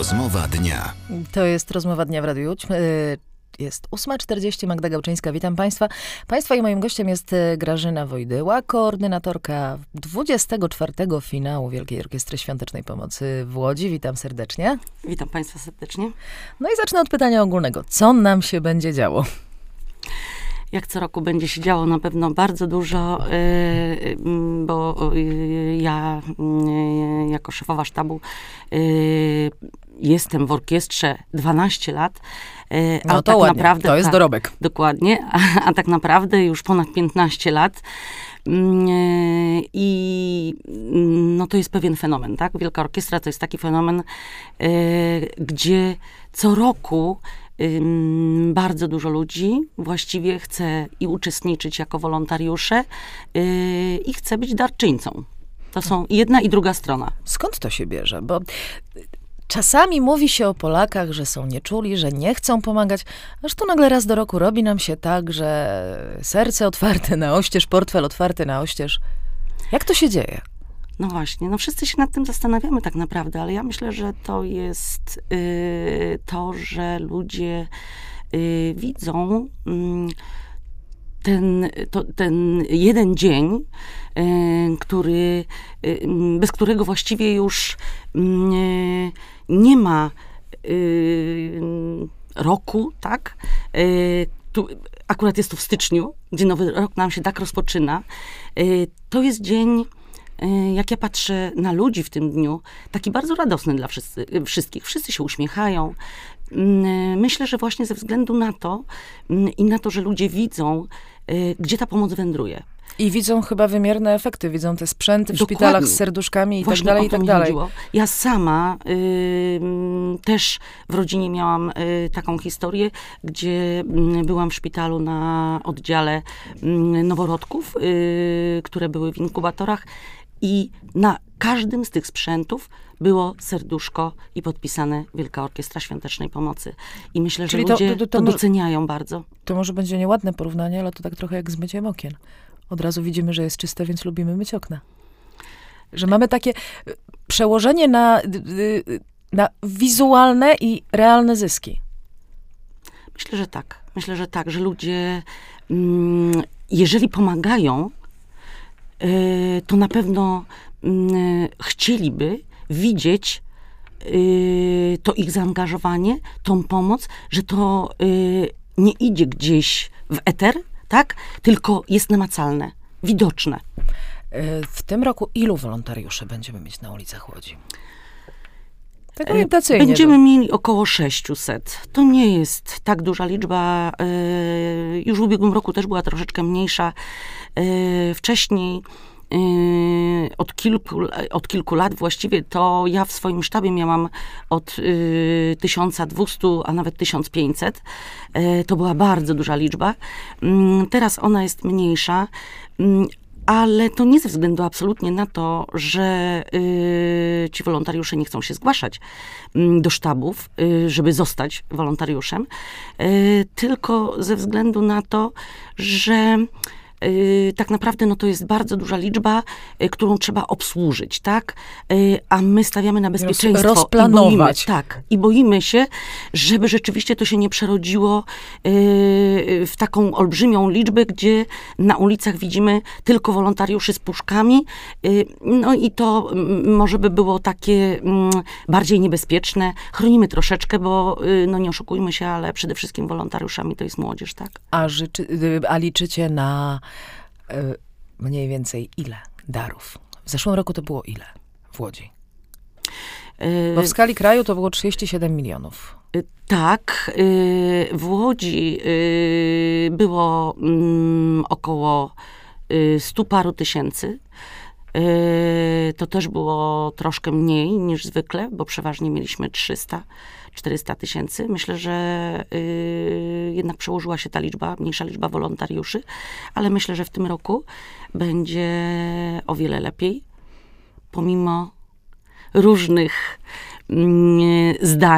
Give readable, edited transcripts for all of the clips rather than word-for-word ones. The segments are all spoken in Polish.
Rozmowa dnia. To jest Rozmowa dnia w Radiu Łódź. Jest 8:40, Magda Gałczyńska. Witam Państwa. Państwa i moim gościem jest Grażyna Wojdyła, koordynatorka 24. finału Wielkiej Orkiestry Świątecznej Pomocy w Łodzi. Witam serdecznie. Witam Państwa serdecznie. No i zacznę od pytania ogólnego. Co nam się będzie działo? Jak co roku będzie się działo na pewno bardzo dużo, bo ja jako szefowa sztabu jestem w orkiestrze 12 lat. No to tak ładnie, naprawdę, to jest dorobek. Dokładnie, a tak naprawdę już ponad 15 lat. I no to jest pewien fenomen, tak? Wielka Orkiestra to jest taki fenomen, gdzie co roku bardzo dużo ludzi właściwie chce i uczestniczyć jako wolontariusze i chce być darczyńcą. To są jedna i druga strona. Skąd to się bierze? Bo czasami mówi się o Polakach, że są nieczuli, że nie chcą pomagać, aż tu nagle raz do roku robi nam się tak, że serce otwarte na oścież, portfel otwarty na oścież. Jak to się dzieje? No właśnie, no wszyscy się nad tym zastanawiamy tak naprawdę, ale ja myślę, że to jest to, że ludzie widzą ten jeden dzień, bez którego właściwie już nie ma roku, tak? Akurat jest to w styczniu, gdzie nowy rok nam się tak rozpoczyna. To jest dzień, jak ja patrzę na ludzi w tym dniu, taki bardzo radosny dla wszystkich. Wszyscy się uśmiechają. Myślę, że właśnie ze względu na to i na to, że ludzie widzą, gdzie ta pomoc wędruje. I widzą chyba wymierne efekty. Widzą te sprzęty w Dokładnie. Szpitalach z serduszkami i właśnie tak dalej, i tak dalej. Chodziło. Ja sama też w rodzinie miałam taką historię, gdzie byłam w szpitalu na oddziale noworodków, które były w inkubatorach i na każdym z tych sprzętów było serduszko i podpisane Wielka Orkiestra Świątecznej Pomocy. I myślę, że ludzie to doceniają bardzo. To może będzie nieładne porównanie, ale to tak trochę jak z myciem okien. Od razu widzimy, że jest czyste, więc lubimy myć okna. Że mamy takie przełożenie na wizualne i realne zyski. Myślę, że tak. Myślę, że tak, że ludzie, jeżeli pomagają, to na pewno chcieliby widzieć to ich zaangażowanie, tą pomoc, że to nie idzie gdzieś w eter, tak? Tylko jest namacalne, widoczne. W tym roku ilu wolontariuszy będziemy mieć na ulicach Łodzi? Tak orientacyjnie. Będziemy mieli około 600. To nie jest tak duża liczba. Już w ubiegłym roku też była troszeczkę mniejsza. Wcześniej od kilku lat właściwie to ja w swoim sztabie miałam od 1200, a nawet 1500. To była bardzo duża liczba. Teraz ona jest mniejsza, ale to nie ze względu absolutnie na to, że ci wolontariusze nie chcą się zgłaszać do sztabów, żeby zostać wolontariuszem, tylko ze względu na to, że tak naprawdę no to jest bardzo duża liczba, którą trzeba obsłużyć, tak? A my stawiamy na bezpieczeństwo. Rozplanować. I boimy się, żeby rzeczywiście to się nie przerodziło w taką olbrzymią liczbę, gdzie na ulicach widzimy tylko wolontariuszy z puszkami. No i to może by było takie bardziej niebezpieczne. Chronimy troszeczkę, bo no nie oszukujmy się, ale przede wszystkim wolontariuszami to jest młodzież, tak? A liczycie na mniej więcej ile darów? W zeszłym roku to było ile w Łodzi? Bo w skali kraju to było 37 milionów. Tak, w Łodzi było około 100 paru tysięcy. To też było troszkę mniej niż zwykle, bo przeważnie mieliśmy 300-400 tysięcy. Myślę, że jednak przełożyła się ta liczba, mniejsza liczba wolontariuszy, ale myślę, że w tym roku będzie o wiele lepiej, pomimo różnych zdań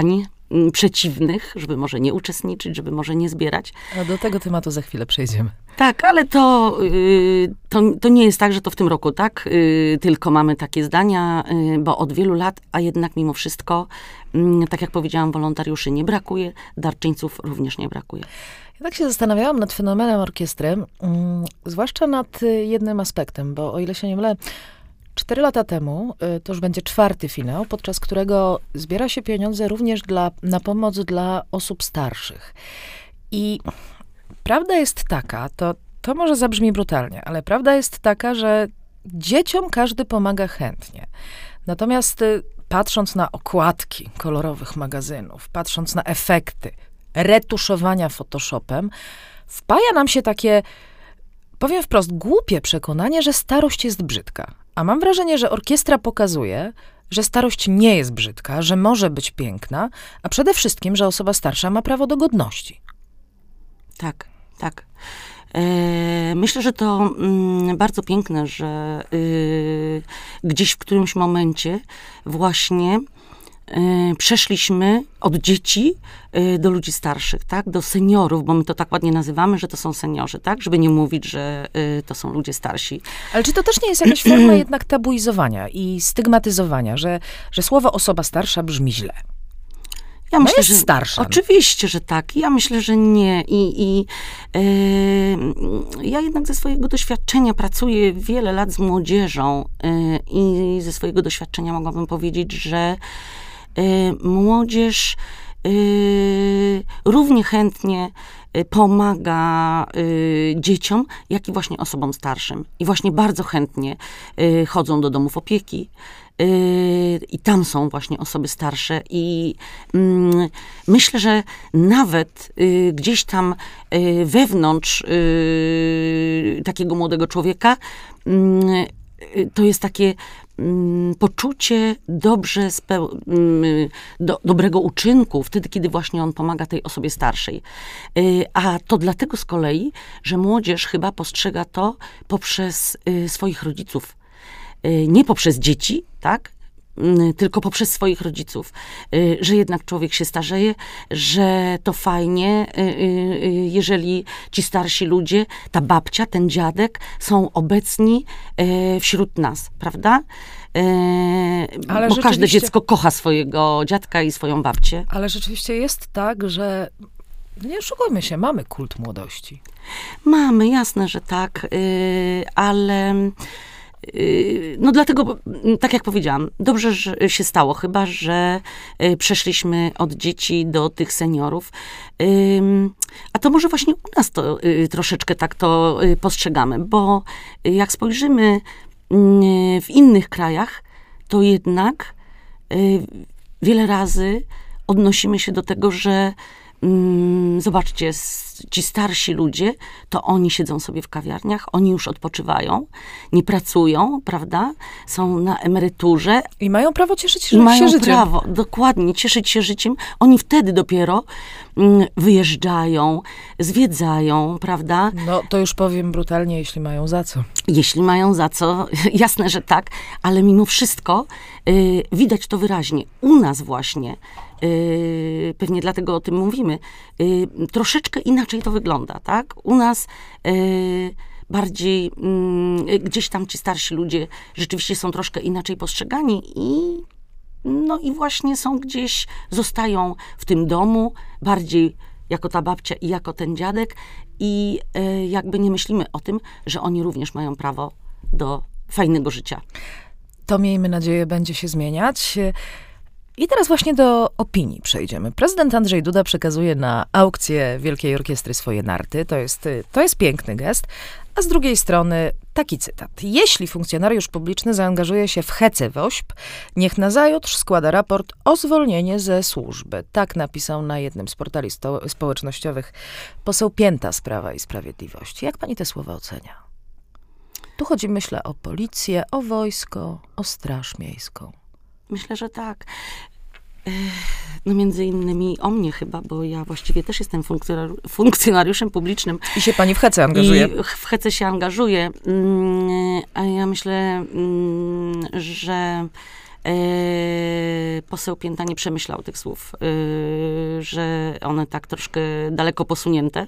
przeciwnych, żeby może nie uczestniczyć, żeby może nie zbierać. A do tego tematu za chwilę przejdziemy. Tak, ale to nie jest tak, że to w tym roku, tak? Tylko mamy takie zdania, bo od wielu lat, a jednak mimo wszystko, tak jak powiedziałam, wolontariuszy nie brakuje, darczyńców również nie brakuje. Ja tak się zastanawiałam nad fenomenem orkiestry, zwłaszcza nad jednym aspektem, bo o ile się nie mylę, 4 lata temu, to już będzie 4. finał, podczas którego zbiera się pieniądze również na pomoc dla osób starszych. I prawda jest taka, to może zabrzmi brutalnie, ale prawda jest taka, że dzieciom każdy pomaga chętnie. Natomiast patrząc na okładki kolorowych magazynów, patrząc na efekty retuszowania Photoshopem, wpaja nam się takie, powiem wprost, głupie przekonanie, że starość jest brzydka. A mam wrażenie, że orkiestra pokazuje, że starość nie jest brzydka, że może być piękna, a przede wszystkim, że osoba starsza ma prawo do godności. Tak, tak. Myślę, że to bardzo piękne, że gdzieś w którymś momencie właśnie przeszliśmy od dzieci do ludzi starszych, tak? Do seniorów, bo my to tak ładnie nazywamy, że to są seniorzy, tak? Żeby nie mówić, że to są ludzie starsi. Ale czy to też nie jest jakaś forma jednak tabuizowania i stygmatyzowania, że słowo osoba starsza brzmi źle? Ja myślę, jest że starsza. Oczywiście, że tak. Ja myślę, że nie. Ja jednak ze swojego doświadczenia pracuję wiele lat z młodzieżą i ze swojego doświadczenia mogłabym powiedzieć, że młodzież równie chętnie pomaga dzieciom, jak i właśnie osobom starszym. I właśnie bardzo chętnie chodzą do domów opieki. I tam są właśnie osoby starsze i myślę, że nawet gdzieś tam wewnątrz takiego młodego człowieka to jest takie poczucie dobrego uczynku, wtedy, kiedy właśnie on pomaga tej osobie starszej. A to dlatego z kolei, że młodzież chyba postrzega to poprzez swoich rodziców. Nie poprzez dzieci, tak? Tylko poprzez swoich rodziców, że jednak człowiek się starzeje, że to fajnie, jeżeli ci starsi ludzie, ta babcia, ten dziadek są obecni wśród nas, prawda? Ale bo każde dziecko kocha swojego dziadka i swoją babcię. Ale rzeczywiście jest tak, że nie oszukujmy się, mamy kult młodości. Mamy, jasne, że tak, ale no dlatego, tak jak powiedziałam, dobrze że się stało, chyba że przeszliśmy od dzieci do tych seniorów. A to może właśnie u nas to troszeczkę tak to postrzegamy, bo jak spojrzymy w innych krajach, to jednak wiele razy odnosimy się do tego, że zobaczcie, ci starsi ludzie, to oni siedzą sobie w kawiarniach, oni już odpoczywają, nie pracują, prawda? Są na emeryturze. I mają prawo cieszyć się Mają życiem. prawo, dokładnie, cieszyć się życiem. Oni wtedy dopiero wyjeżdżają, zwiedzają, prawda? No, to już powiem brutalnie, jeśli mają za co. Jeśli mają za co, jasne, że tak, ale mimo wszystko widać to wyraźnie. U nas właśnie, pewnie dlatego o tym mówimy, troszeczkę inaczej to wygląda, tak? U nas bardziej gdzieś tam ci starsi ludzie rzeczywiście są troszkę inaczej postrzegani i właśnie są gdzieś, zostają w tym domu bardziej jako ta babcia i jako ten dziadek i jakby nie myślimy o tym, że oni również mają prawo do fajnego życia. To miejmy nadzieję będzie się zmieniać. I teraz właśnie do opinii przejdziemy. Prezydent Andrzej Duda przekazuje na aukcję Wielkiej Orkiestry swoje narty. To jest piękny gest. A z drugiej strony taki cytat. Jeśli funkcjonariusz publiczny zaangażuje się w hece WOŚP, niech nazajutrz składa raport o zwolnienie ze służby. Tak napisał na jednym z portali społecznościowych poseł Pięta z Prawa i Sprawiedliwości. Jak pani te słowa ocenia? Tu chodzi, myślę, o policję, o wojsko, o straż miejską. Myślę, że tak. No między innymi o mnie chyba, bo ja właściwie też jestem funkcjonariuszem publicznym. I się pani w hece angażuje. I w hece się angażuję. A ja myślę, że Poseł Pięta nie przemyślał tych słów, że one tak troszkę daleko posunięte.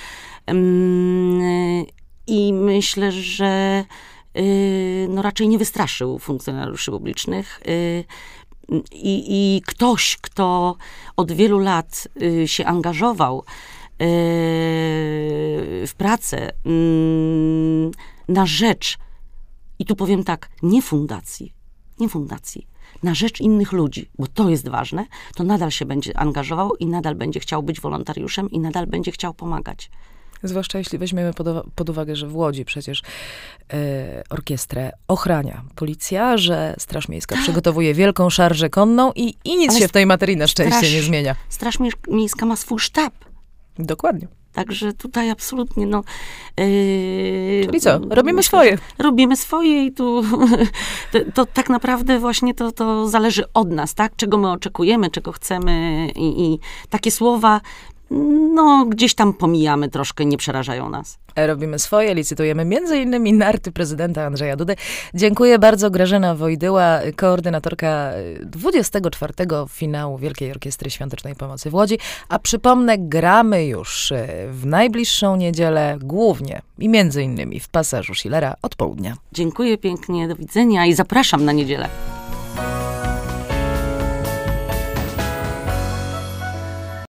I myślę, że no raczej nie wystraszył funkcjonariuszy publicznych. I ktoś, kto od wielu lat się angażował w pracę na rzecz, i tu powiem tak, nie fundacji, na rzecz innych ludzi, bo to jest ważne, to nadal się będzie angażował i nadal będzie chciał być wolontariuszem i nadal będzie chciał pomagać. Zwłaszcza jeśli weźmiemy pod uwagę, że w Łodzi przecież orkiestrę ochrania policja, że Straż Miejska przygotowuje wielką szarżę konną i nic Ale się w tej materii na szczęście nie zmienia. Straż Miejska ma swój sztab. Dokładnie. Także tutaj absolutnie, Czyli co? Robimy swoje. Robimy swoje i tu to tak naprawdę właśnie to zależy od nas, tak? Czego my oczekujemy, czego chcemy i takie słowa, gdzieś tam pomijamy troszkę, nie przerażają nas. Robimy swoje, licytujemy między innymi narty prezydenta Andrzeja Dudy. Dziękuję bardzo. Grażyna Wojdyła, koordynatorka 24. finału Wielkiej Orkiestry Świątecznej Pomocy w Łodzi. A przypomnę, gramy już w najbliższą niedzielę głównie i między innymi w Pasażu Schillera od południa. Dziękuję pięknie, do widzenia i zapraszam na niedzielę.